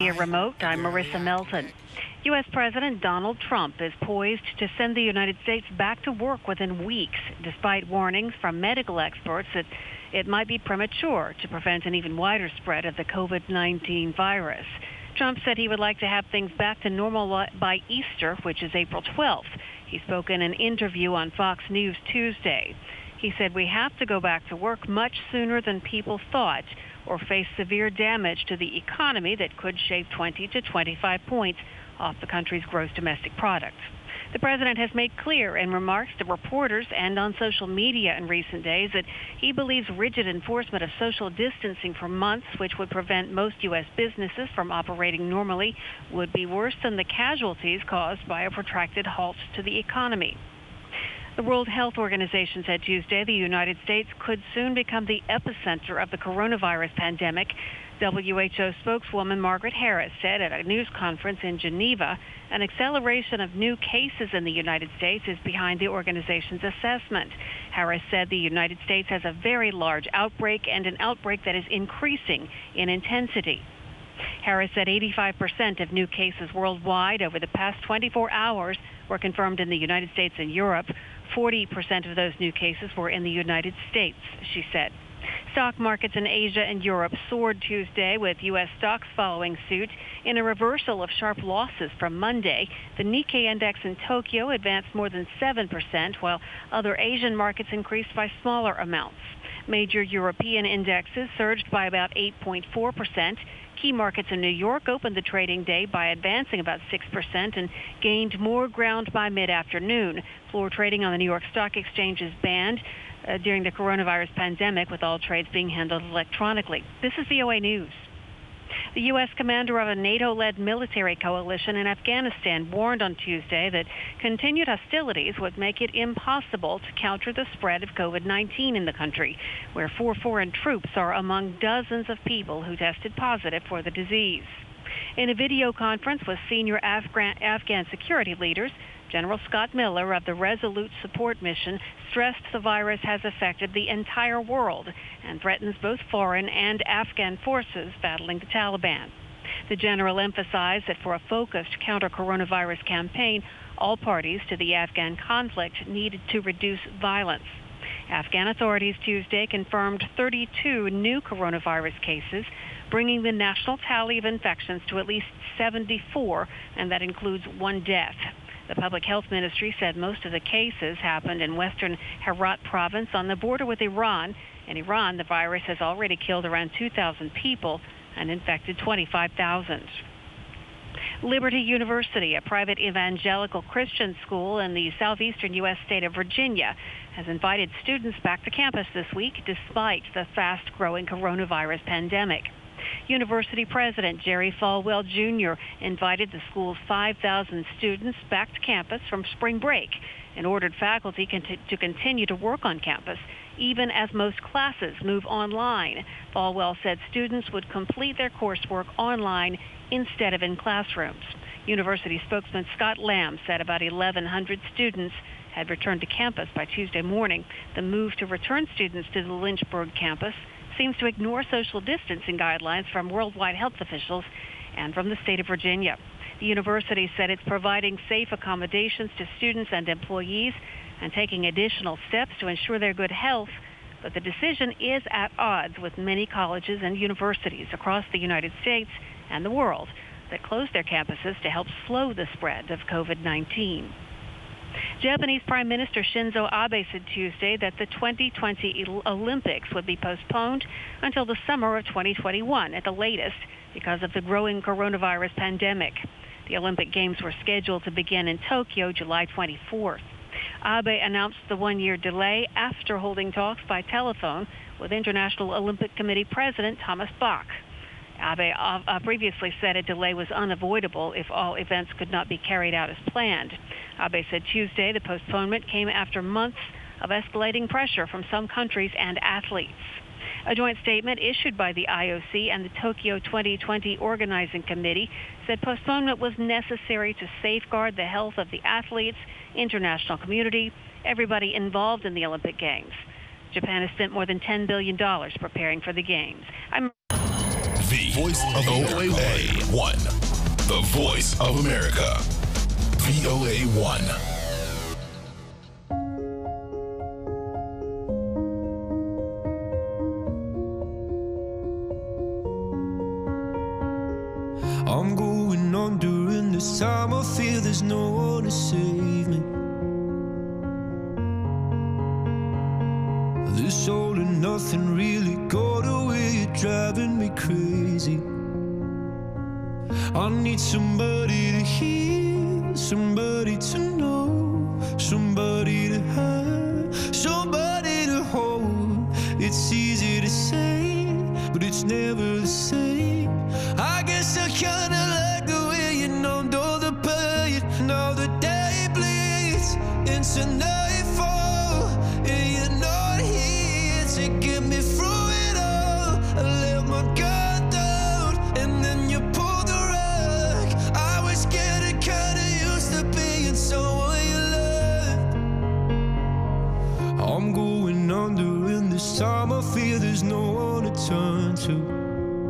Via remote, I'm Marissa Melton. U.S. President Donald Trump is poised to send the United States back to work within weeks, despite warnings from medical experts that it might be premature to prevent an even wider spread of the COVID-19 virus. Trump said he would like to have things back to normal by Easter, which is April 12th. He spoke in an interview on Fox News Tuesday. He said, "We have to go back to work much sooner than people thought, or face severe damage to the economy that could shave 20 to 25 points off the country's gross domestic product." The president has made clear in remarks to reporters and on social media in recent days that he believes rigid enforcement of social distancing for months, which would prevent most U.S. businesses from operating normally, would be worse than the casualties caused by a protracted halt to the economy. The World Health Organization said Tuesday the United States could soon become the epicenter of the coronavirus pandemic. WHO spokeswoman Margaret Harris said at a news conference in Geneva an acceleration of new cases in the United States is behind the organization's assessment. Harris said the United States has a very large outbreak and an outbreak that is increasing in intensity. Harris said 85% of new cases worldwide over the past 24 hours were confirmed in the United States and Europe. 40% of those new cases were in the United States, she said. Stock markets in Asia and Europe soared Tuesday, with U.S. stocks following suit in a reversal of sharp losses from Monday. The Nikkei index in Tokyo advanced more than 7%, while other Asian markets increased by smaller amounts. Major European indexes surged by about 8.4%. Key markets in New York opened the trading day by advancing about 6% and gained more ground by mid-afternoon. Floor trading on the New York Stock Exchange is banned during the coronavirus pandemic, with all trades being handled electronically. This is VOA News. The U.S. commander of a NATO-led military coalition in Afghanistan warned on Tuesday that continued hostilities would make it impossible to counter the spread of COVID-19 in the country, where 4 foreign troops are among dozens of people who tested positive for the disease. In a video conference with senior Afghan security leaders, General Scott Miller of the Resolute Support Mission stressed the virus has affected the entire world and threatens both foreign and Afghan forces battling the Taliban. The general emphasized that for a focused counter-coronavirus campaign, all parties to the Afghan conflict needed to reduce violence. Afghan authorities Tuesday confirmed 32 new coronavirus cases, bringing the national tally of infections to at least 74, and that includes 1 death. The Public Health Ministry said most of the cases happened in western Herat province on the border with Iran. In Iran, the virus has already killed around 2,000 people and infected 25,000. Liberty University, a private evangelical Christian school in the southeastern U.S. state of Virginia, has invited students back to campus this week despite the fast-growing coronavirus pandemic. University President Jerry Falwell Jr. invited the school's 5,000 students back to campus from spring break and ordered faculty to continue to work on campus, even as most classes move online. Falwell said students would complete their coursework online instead of in classrooms. University spokesman Scott Lamb said about 1,100 students had returned to campus by Tuesday morning. The move to return students to the Lynchburg campus seems to ignore social distancing guidelines from worldwide health officials and from the state of Virginia. The university said it's providing safe accommodations to students and employees and taking additional steps to ensure their good health, but the decision is at odds with many colleges and universities across the United States and the world that closed their campuses to help slow the spread of COVID-19. Japanese Prime Minister Shinzo Abe said Tuesday that the 2020 Olympics would be postponed until the summer of 2021 at the latest because of the growing coronavirus pandemic. The Olympic Games were scheduled to begin in Tokyo July 24th. Abe announced the one-year delay after holding talks by telephone with International Olympic Committee President Thomas Bach. Abe previously said a delay was unavoidable if all events could not be carried out as planned. Abe said Tuesday the postponement came after months of escalating pressure from some countries and athletes. A joint statement issued by the IOC and the Tokyo 2020 Organizing Committee said postponement was necessary to safeguard the health of the athletes, international community, everybody involved in the Olympic Games. Japan has spent more than $10 billion preparing for the Games. voice of VOA1. The voice of America. VOA1. I'm going on during this time. I feel there's no one to save me. This all and nothing really got away. You're driving me crazy. I need somebody to hear, somebody to know, somebody to have, somebody to hold. It's easy to say, but it's never the same. I guess I kinda like the way you numbed all the pain. Now the day bleeds into nightfall, and you're not here to get me through it all. I let my guard down, and then you pulled the rug. I was getting kinda used to being someone you loved. I'm going under, and this time I feel there's no one to turn to.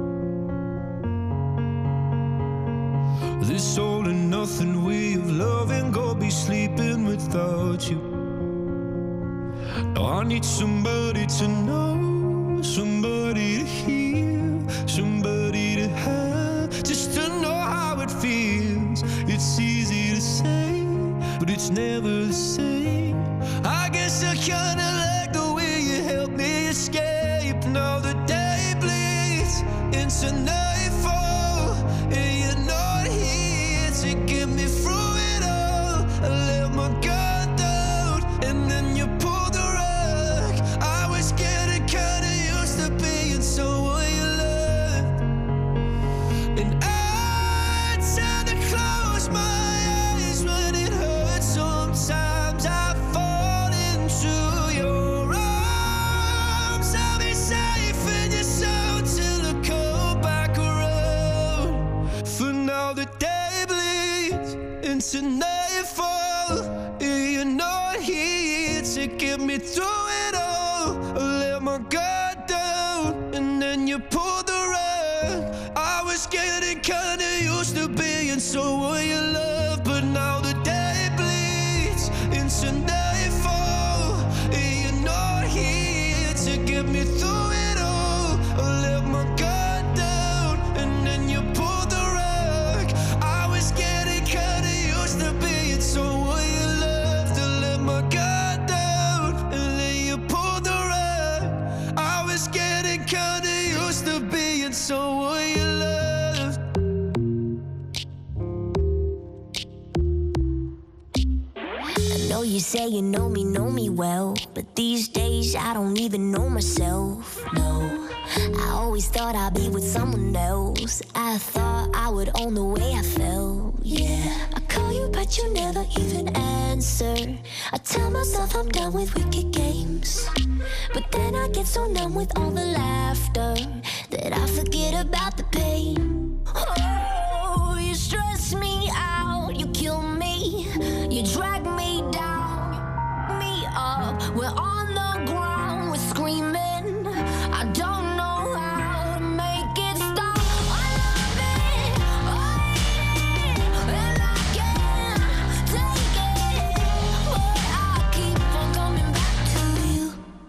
This all and nothing way of loving, go be sleeping without you. Now I need somebody to know, somebody to hear, somebody to have, just to know how it feels. It's easy to say, but it's never the same. I guess I kinda like the way you helped me escape. Now the day bleeds into nightfall, and you're not here to get me through it all. I let my guard down, and then you pulled the rug. I was getting kinda used to being someone you loved. And I tend to close my eyes when it hurts. Sometimes I fall into your arms. I'll be safe in your soul till I come back around. For now the day bleeds into nightfall, and you're not here to get me through it all. I let my guard down, and then you pulled the rug. I was getting kinda used to being someone you love, but now the day bleeds into nightfall, and you're not here to get me through it all. I let my guard down, and then you pulled the rug. I was getting kinda used to being someone you loved. I let my guard down, and then you pulled the rug. I was getting kinda used to being someone you loved. I know you say you know me well, but these days I don't even know myself. No, I always thought I'd be with someone else. I thought I would own the way I felt. Yeah, I call you but you never even answer. I tell myself I'm done with wicked games, but then I get so numb with all the laughter that I forget about the pain. Oh, you stress me out, you kill me, you drag me down, me up. We're on the ground, we're screaming. I don't know how to make it stop. I love it, I hate it, and I can't take it, but I keep on coming back to you.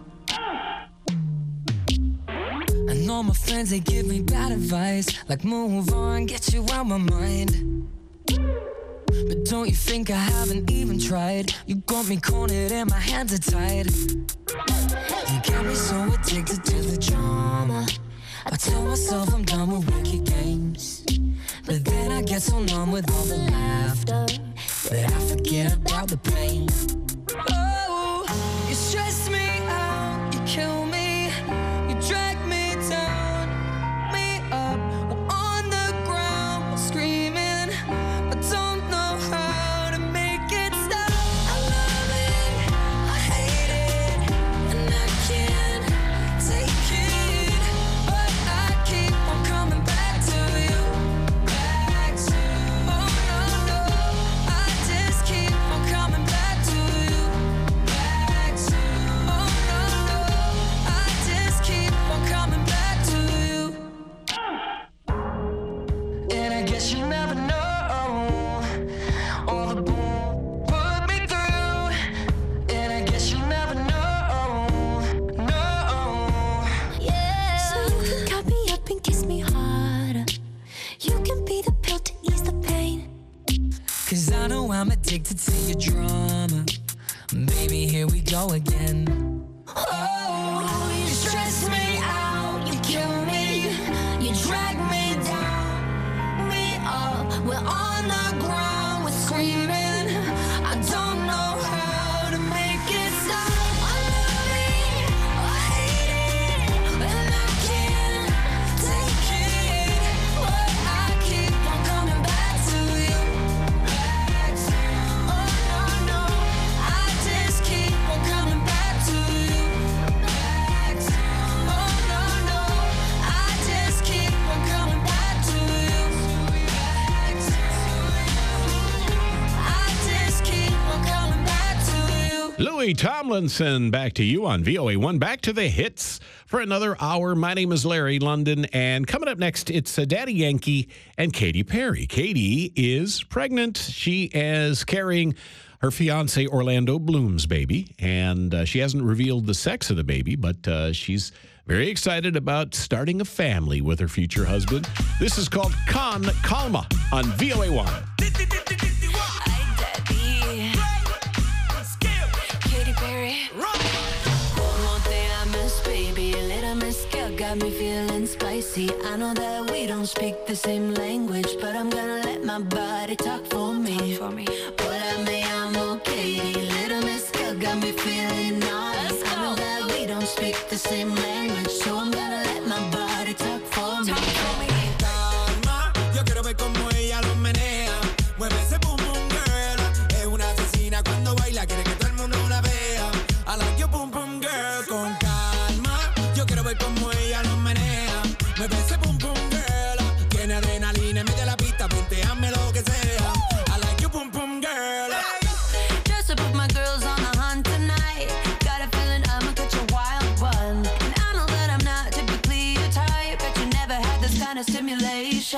I know my friends, they give me bad advice, like move on, get you out my mind. But don't you think I haven't even tried? You got me cornered and my hands are tied. You got me so addicted to the drama. I tell myself I'm done with wicked games, but then I get so numb with all the laughter that I forget about the pain. Oh, you stress me out, you kill me, you drag me down, me up. We're on the ground, we're screaming. I don't know how to make it stop. I love it, I hate it, and I can't take it, but I keep on coming back to you. Back to you. Oh no, no, I just keep on coming back to you. can be the pill to ease the pain. Cause I know I'm addicted to your drama. Baby, here we go again. Oh, you stress me out, you kill me, you drag me down, me up. We're on the ground, we're screaming. I don't know how to make it stop. I love it, I hate it, and I can't take it. But I keep on coming back to you. Oh no, no, I just keep on coming back to you. Oh no, no, I just keep on coming back to you. I just keep on coming back to you. Louis Tomlinson, back to you on VOA1. Back to the hits for another hour. My name is Larry London, and coming up next, it's Daddy Yankee and Katy Perry. Katy is pregnant. She is carrying her fiance Orlando Bloom's baby, and she hasn't revealed the sex of the baby, but she's very excited about starting a family with her future husband. This is called Con Calma on VOA1. Ay, daddy. Katy Perry. Como te amas, baby. A little mezcal got me feeling spicy. I know that we don't speak the same language, but I'm gonna let my body talk for me. Hola, me llamo Katy. Little mezcal got me feeling naughty. I know that we don't speak the same language, so I'm gonna let my body talk for me. Calma, yo quiero ver cómo ella lo menea. Mueve ese boom boom girl. Es una asesina cuando baila, quiere que todo el mundo la vea. I like your boom boom girl. Con calma, yo quiero ver cómo ella lo menea. Mueve ese boom boom girl. Tiene adrenalina en medio de la pista, punteame lo que sea. I like your boom boom girl. Just to put my girls on the hunt tonight. Got a feeling I'ma catch a wild one. And I know that I'm not typically your type, but you never had this kind of stimulation.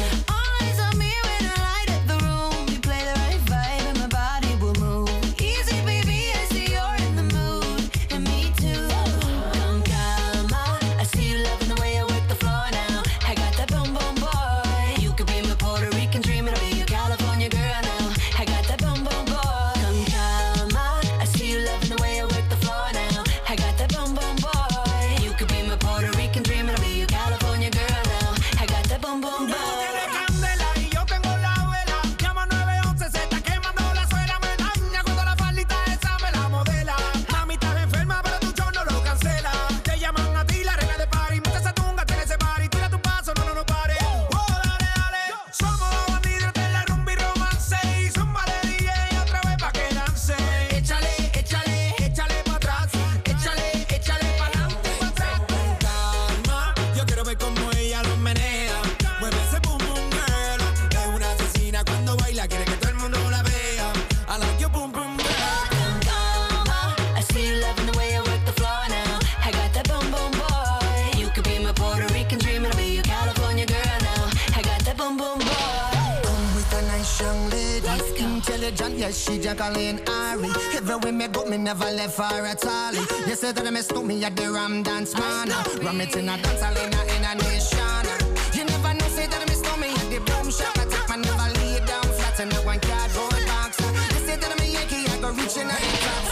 Eyes on me when I light up the room. You play the right vibe and my body will move. Easy, baby, I see you're in the mood. And me too. Con calma. I see you loving the way I work the floor now. I got that boom boom boy. You could be my Puerto Rican dream, and I'll be your California girl now. I got that boom boom boy. Con calma. I see you loving the way I work the floor now. I got that boom boom boy. You could be my Puerto Rican dream, and I'll be your California girl now. I got that boom boom boy. Tiene candela y yo tengo la vela. Llama 911, se está quemando la suela. Me daña cuando la faldita esa me la modela. Mami, estás enferma, pero tu show no lo cancela. Te llaman a ti, la reina de party. Mete esa tunga, tiene ese party. Tira tu paso, no pare. Oh, dale, dale. Somos dos bandidos de la rumba y romance. Y zúmbale, DJ, otra vez pa' que dance. Échale, échale, échale pa' atrás. Échale, échale pa' adelante, pa' atrás. Con calma, yo quiero ver cómo ella lo menea. Mueve ese boom boom girl. Es una asesina cuando baila, quiere que todo el mundo la vea. I like your boom boom girl. Con calma. I see you loving the way I work the floor now. I got that boom boom boy. You could be my Puerto Rican dream, and I'll be your California girl now. I got that boom boom boy. Come with a nice young lady. Let's go. Intelligent, yes, she Jacqueline Ari. Everywhere me go, me never left her at all. You said that I mistook me at the Ram Dance Man. Ram it in a dance hall in a nation. You never know, say that I mistook me at the Boom Shop. I take my never lay down flat in a one cardboard box. You said that I'm a Yankee, I go reaching out the top.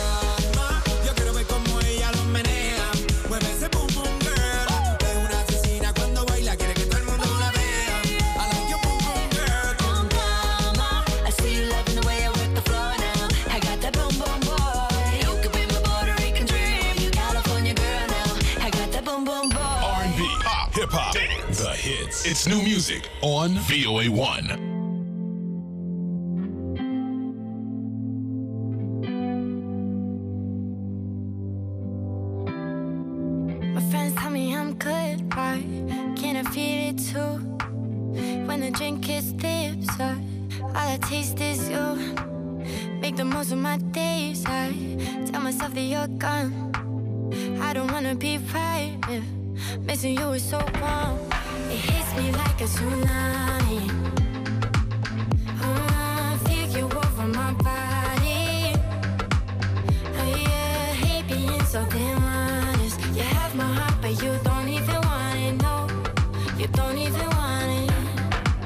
Calma, yo quiero ver cómo ella lo menea. Mueve ese boom boom girl. Es una asesina cuando baila, quiere que todo el mundo la vea. I like your boom boom girl. Con calma. I see you loving the way I work the floor now. I got that boom boom boy. You could be my Puerto Rican dream, you California girl now. I got that boom boom boy. R&B, pop, hip hop, the hits. It's new music on VOA1. My friends tell me I'm good, why can't I feel it too? When the drink hits lips, all I taste is you. Make the most of my days, I tell myself that you're gone. I don't wanna be right if missing you is so wrong. It hits me like a tsunami. I feel you over my body. Oh yeah, hate being so damn honest. You have my heart, but you don't even want it. No, you don't even want it.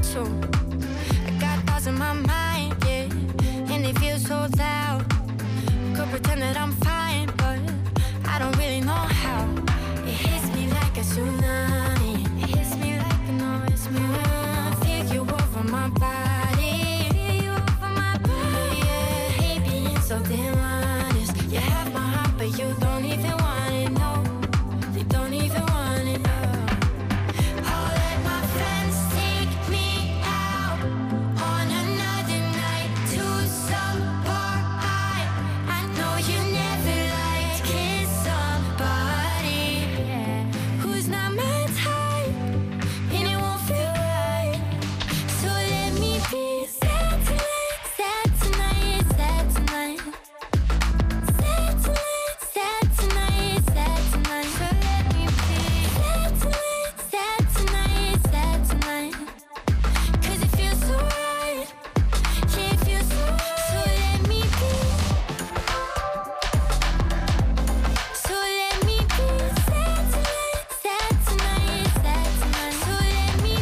so. I got thoughts in my mind, yeah, and they feel so loud. Could pretend that I'm fine, but I don't really know how. It hits me like a tsunami. It hits me like an it's me when I feel you over my body. Feel you over my body, yeah. Hate being so damn honest. You have my heart, but you don't even want it, no. You don't even want it, no. I'll let my friends take me out on another night to some bar. I know you never liked kiss somebody who's not my type, and it won't feel right. So let me be sad tonight, sad tonight, sad tonight. Sad tonight, sad tonight, sad tonight. So let me be sad tonight, sad tonight, sad tonight. 'Cause it feels so right, yeah, it feels so right. So let me be. So let me be sad tonight, sad tonight, sad tonight. So let me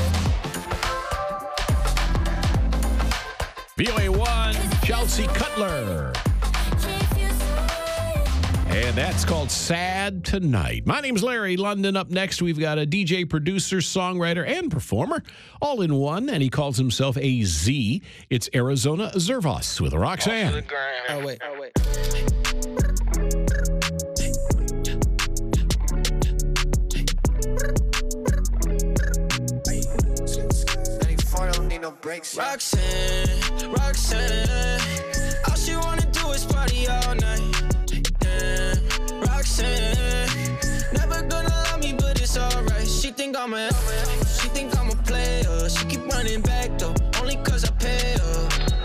be. VOA1, Chelsea Cutler. And that's called Sad Tonight. My name's Larry London. Up next, we've got a DJ, producer, songwriter, and performer all in one, and he calls himself a Z. It's Arizona Zervos with Roxanne. Oh, wait. Roxanne, all she wanna do is party all night. Yeah, Roxanne, never gonna love me, but it's alright. She think I'm a player. She keep running back though, only 'cause I pay her.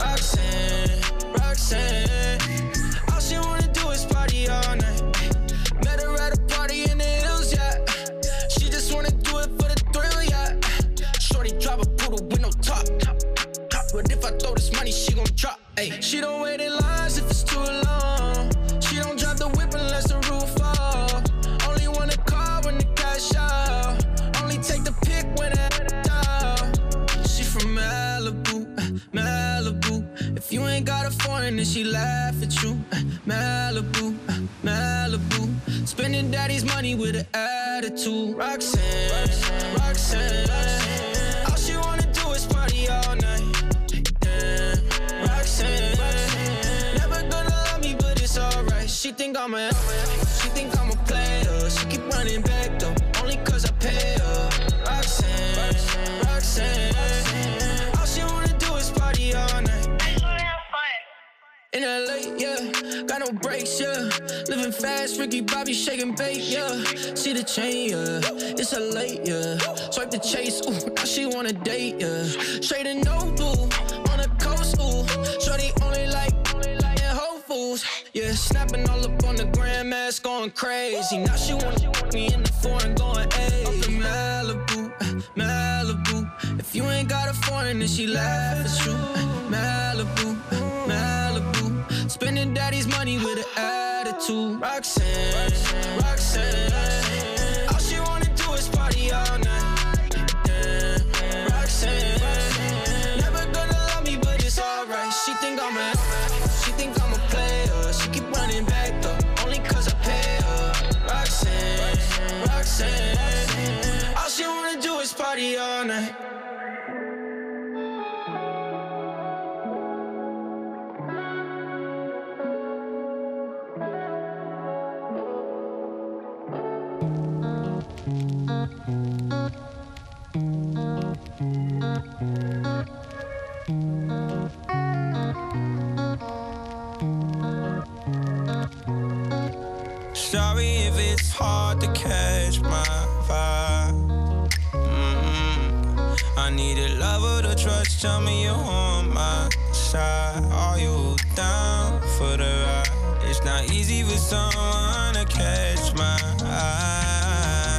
Roxanne, all she wanna do is party all night. Met her at a party in the hills, yeah. She just wanna do it for the thrill, yeah. Shorty drive a poodle with no top. But if I throw this money, she gon' drop. Ay. She don't wait in lines if it's too long. She don't drive the whip unless the roof fall. Only want a car when the cash out. Only take the pic when it's out. She from Malibu. If you ain't got a foreign, then she laugh at you. Malibu. Spending daddy's money with an attitude. Roxanne. All she wanna do is party all night. Roxanne, never gonna love me, but it's alright. She think I'm a player. She keep running back though, only 'cause I pay her. Roxanne, all she wanna do is party all night. In LA, yeah, got no brakes, yeah. Living fast, Ricky Bobby shaking bait, yeah. See the chain, yeah, it's a late, yeah. Swipe the chase, ooh, now she wanna date, yeah. Straight and no blue, on the coast, ooh. Shorty only like in Whole Foods, yeah. Snapping all up on the grandmas, going crazy. Now she wanna me in the foreign, going ayy. Up in Malibu. If you ain't got a foreign, then she laugh at you. Malibu. Spending daddy's money with an attitude. Roxanne, all she wanna do is party all night. Yeah, Roxanne, never gonna love me, but it's alright. She think I'm a player. She keep running back though, only 'cause I pay her. Roxanne, all she wanna do is party all night. Sorry if it's hard to catch my vibe. I need a lover to trust. Tell me you're on my side. Are you down for the ride? It's not easy for someone to catch my eye.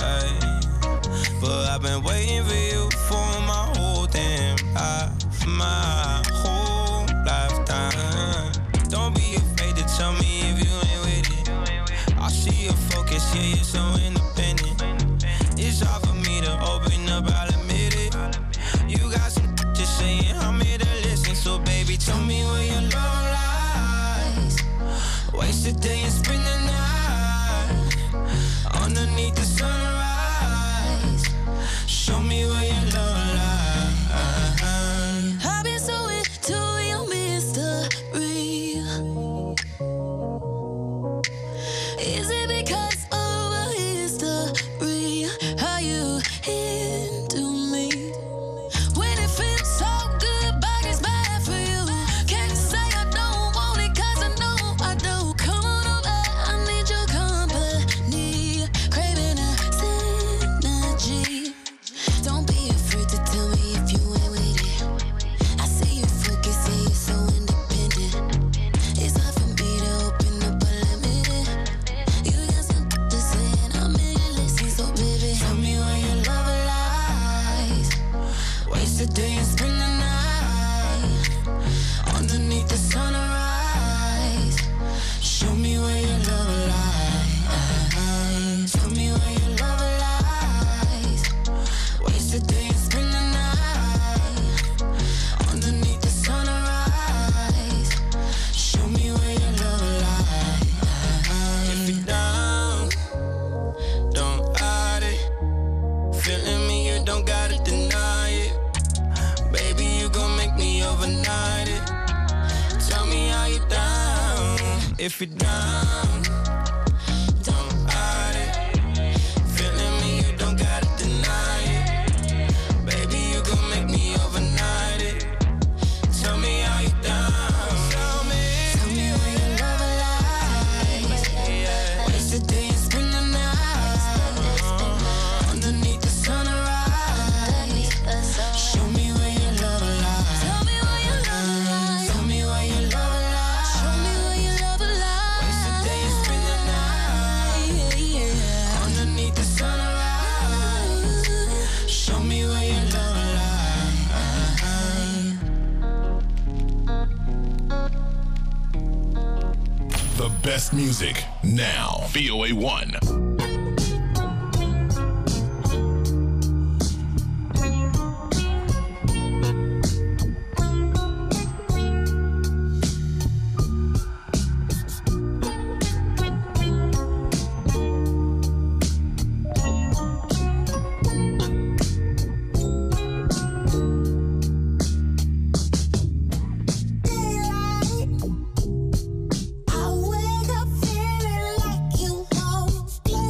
But I've been waiting for you for my whole damn life, my whole lifetime. Don't be afraid to tell me if you ain't with it. I see your focus, yeah, you're so independent. It's hard for me to open up, I'll admit it. You Tell me where your love lies. Waste a day and spend the night underneath the sunrise. Show me where your love lies. I've been so into your mystery. Is it because of a history? How you into me? When it feels so good, but it's bad for you. Can't say I don't want it, cause I know I do. Come on over, I need your company. Craving a synergy. Don't be afraid to tell me if you ain't with it. I see you focus, see you so independent. It's hard for me to open up, but let me in. You got something to say and I'm in your listen, so baby, Tell me where your love lies. Waste a day and spend the night underneath the sunrise. Show me where your love lies. Tell me where your love lies. Waste a day and spend the night underneath the sunrise. Show me where your love lies. If you're down, don't hide it. Feeling me, you don't gotta deny it. Baby, you gon' make me overnight it. Tell me how you down. If you're down, don't hide it. Feeling me, you don't gotta deny it. Baby, you gon' make me overnight it. Tell me how you down. Tell me where your love lies. Waste a day and spend the night underneath the sunrise. Show me where your love lies. tell me where your love lies. Tell me where your love lies. Show me where your love Waste a lies. day and spend the night underneath the sunrise. Show me where your love lies. The best music now. VOA 1. I wake up feeling like you know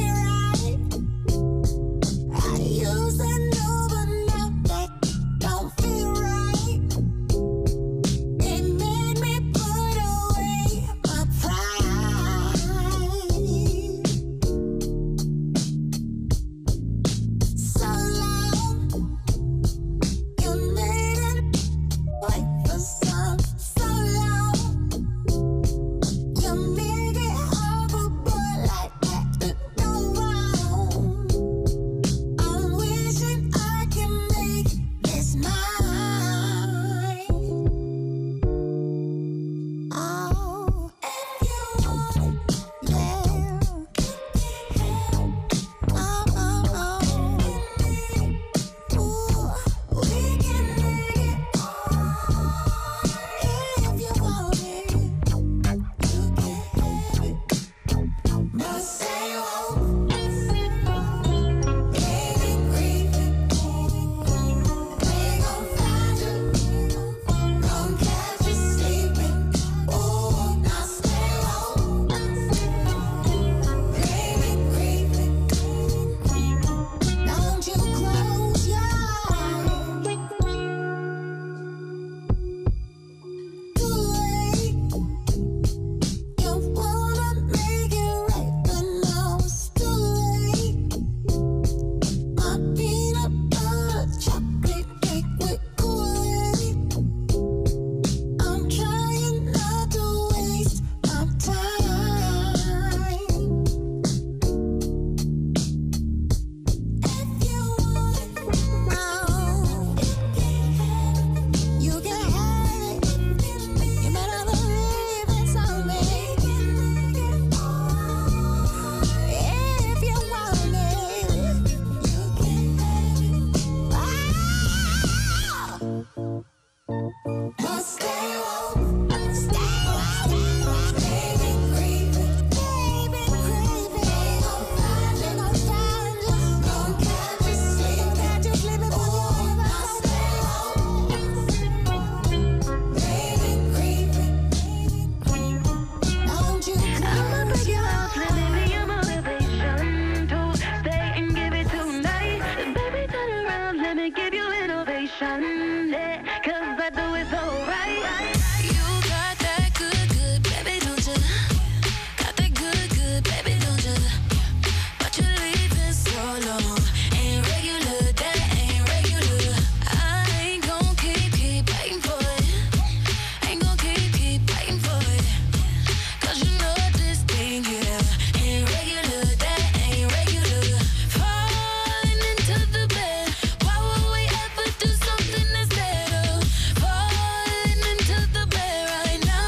motivation, yeah, 'cause I do it so right. You got that good, good, baby, don't you? Got that good, good, baby, don't you? But you leaving so long. Ain't regular, that ain't regular. I ain't gon' keep waiting for it. Ain't gon' keep waiting for it. 'Cause you know this thing, yeah, ain't regular, that ain't regular. Falling into the bed. Why would we ever do something instead of falling into the bed right now?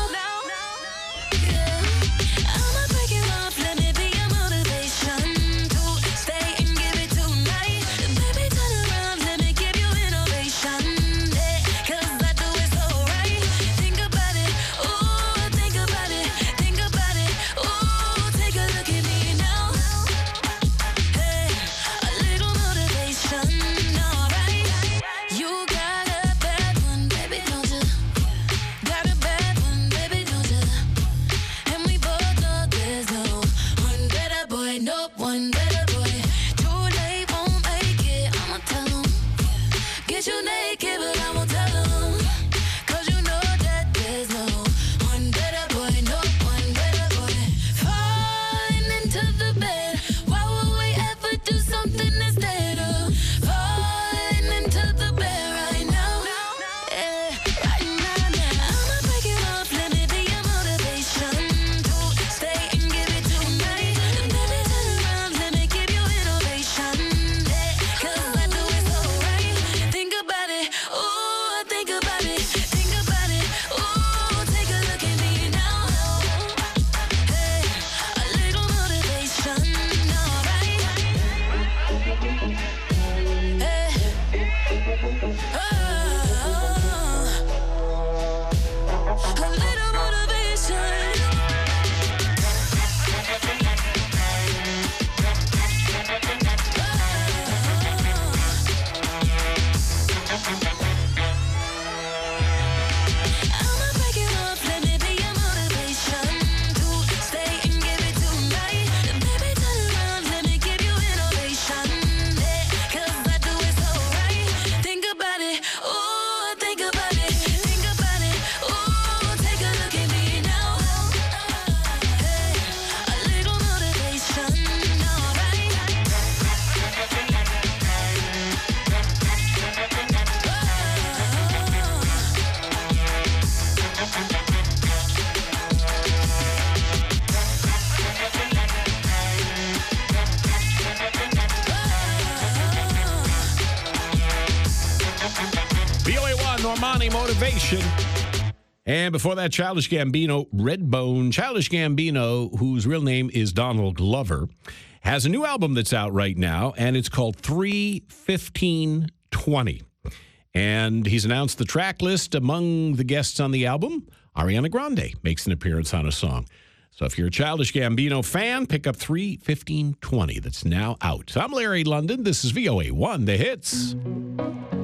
Yeah. I'ma break you off, let me be your motivation to stay and give it tonight. Baby, turn around, let me give you innovation, yeah, 'cause I do it so right. Think about it, ooh, think about it, think about it, ooh, take a look at me now. Hey, a little motivation, alright. You got a bad one, baby, don't you? Got a bad one, baby, don't you? And we both know there's no one better boy, no one better boy. Too late, won't make it, I'ma tell 'em. Get you naked, but I won't tell 'em. 'Cause you know that there's no one better boy, no one better boy. Falling into the bed, why would we ever do something instead of falling into the bed right now? Yeah, right now. I'ma break it off, let me be your motivation to stay and give it tonight. Baby, turn around, let me give you innovation, yeah, 'cause I do it so right. Think about it, ooh, think about it, think about it, ooh, take a look at me now. Hey, a little motivation, alright. Hey, a little motivation. I'ma break it off, let me be your motivation to stay and give it tonight. Baby, turn around, let me give you innovation, yeah, 'cause I do it so right. Think about it, ooh, think about it, think about it, ooh, take a look at me now. Hey, a little motivation, alright. VOA1, Normani Motivation. And before that, Childish Gambino, Redbone. Childish Gambino, whose real name is Donald Glover, has a new album that's out right now, and it's called 3:15:20. And he's announced the track list. Among the guests on the album, Ariana Grande makes an appearance on a song. So if you're a Childish Gambino fan, pick up 3:15:20. That's now out. I'm Larry London. This is VOA1, The Hits.